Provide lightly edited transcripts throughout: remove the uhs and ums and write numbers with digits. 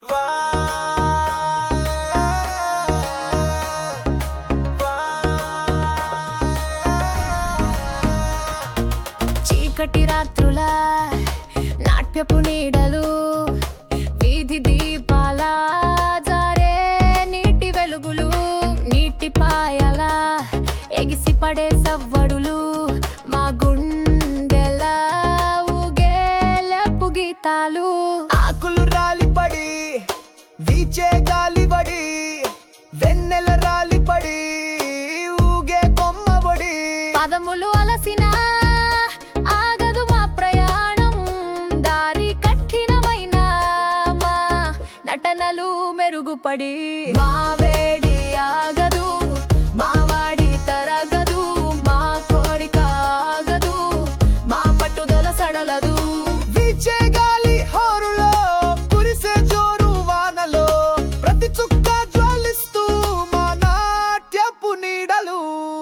చీకటి రాత్రుల నాట్యపు నీడలు, వీధి దీపాల జారే నీటి వెలుగులు, నీటి పాయల ఎగిసి పడే సవ్వడులు, మా గుండెల ఊగేలపు గీతాలు. ఆకులు రాలిపడి వీచే గాలిబడి, వెన్నెల రాలిపడి ఊగే కొమ్మబడి, పదములు అలసిన ఆగదు మా ప్రయాణం, దారి కఠినమైన మా నటనలు మెరుగుపడి, మా వేడి ఆగదు, మా వాడి తరగదు, మా కోరిక ఆగదు, మా పట్టుదల సడలదు. వీచే గాలి హోరులో కురిసే జోరు వానలో, ప్రతి చుక్క జ్వాలిస్తూ మా నాట్యపు నీడలు.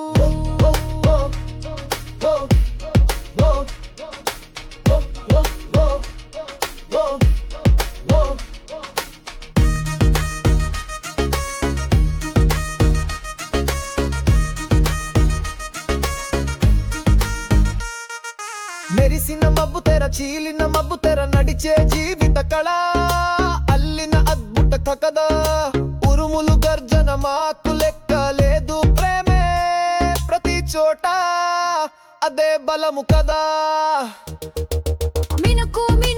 మెరిసిన మబ్బు తెర, చీలిన మబ్బు తెర, నడిచే జీవిత కళ, అల్లిన అద్భుత కథ, ఉరుములు గర్జన మాకు లెక్క లేదు, ప్రేమే ప్రతి చోట అదే బలము కదా. మినుకు